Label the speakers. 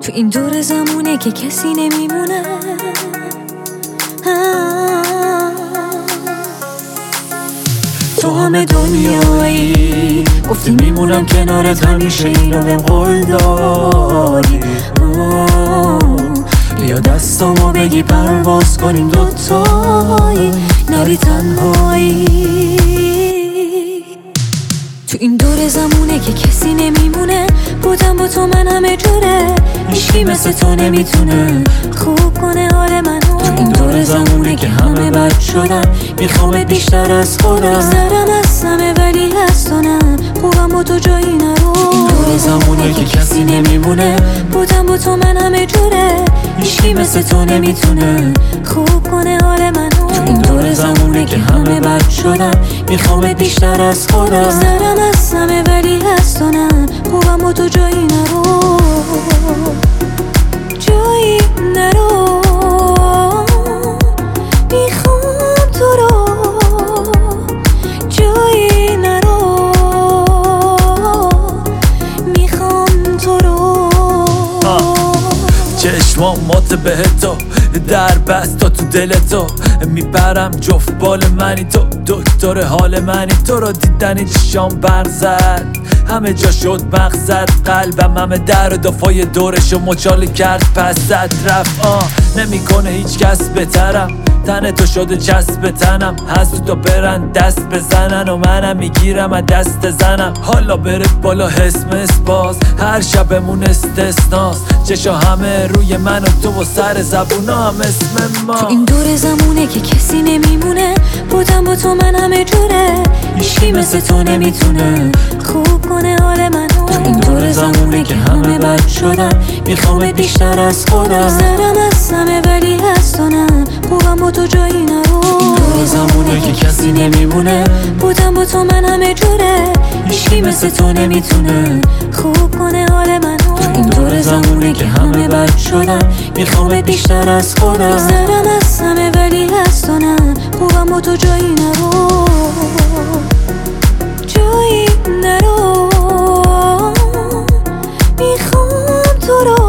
Speaker 1: تو این دور زمونه که کسی نمیمونه. تو همه دنیایی گفتی میمونم کنارت همیشه، اینو بهم قول دادی. بیا دستامو بگی پرواز کنیم دوتایی، نری تنهایی. تو این دور زمونه که کسی نمیمونه، بودم با تو من همه جوره، هیچکی مثل تو نمیتونه خوب کنه حال منو. تو این دور زمونه که همه بد شدن، میخوام بیشتر از خودم. میگذرم از همه ولی از تو نه، خوبم با تو جایی نرو. این دور زمونه که کسی نمیمونه، بودم با تو من همه جوره، هیچکی مثل تو نمیتونه خوب کنه حال منو. تو این دور زمونه که همه بد شدن، میخوام بیشتر از خودم. میگذرم از همه ولی از تو نه، خوبم با تو جایی نرو، جایی نرو. میخوام تو رو، جایی نرو. میخوام تو رو.
Speaker 2: چشمامات بهتو در بست تا تو دلتو، میپرم جفت بال منی تو، دکتر حال منی. تو رو دیدنی چشام برق زد، همه جا شد مقصد. قلبم همه در دفای دورشو مچاله کرد، پس زد رفت. نمیکنه هیچ کس بهترم، تن تو شده چسب تنم. هست تو برن دست بزنن و منم میگیرم از دست زنم. حالا برد بالا حس باز، هر شبمون استثناست. چشا همه روی من و تو و سر زبونا هم اسم ما.
Speaker 1: تو این دور زمونه که کسی نمیمونه، بودم با تو من همه جوره، هیچکی مثل تو نمیتونه خوب کنه حال منو. تو این دور زمونه که همه بد شدن، میخوام بیشتر از خودم. میگذرم از همه ولی از تو نه، خوبم با تو جایی نرو. این دور زمونه که کسی نمیمونه، بودم با تو من همه جوره، هیچکی مثل تو نمیتونه خوب کنه حال منو. تو این دور زمونه که همه بد شدن، میخوام بیشتر از خودم. میگذرم از همه ولی از تو نه، خوبم با تو جایی نرو، جایی نرو. میخوام تو رو،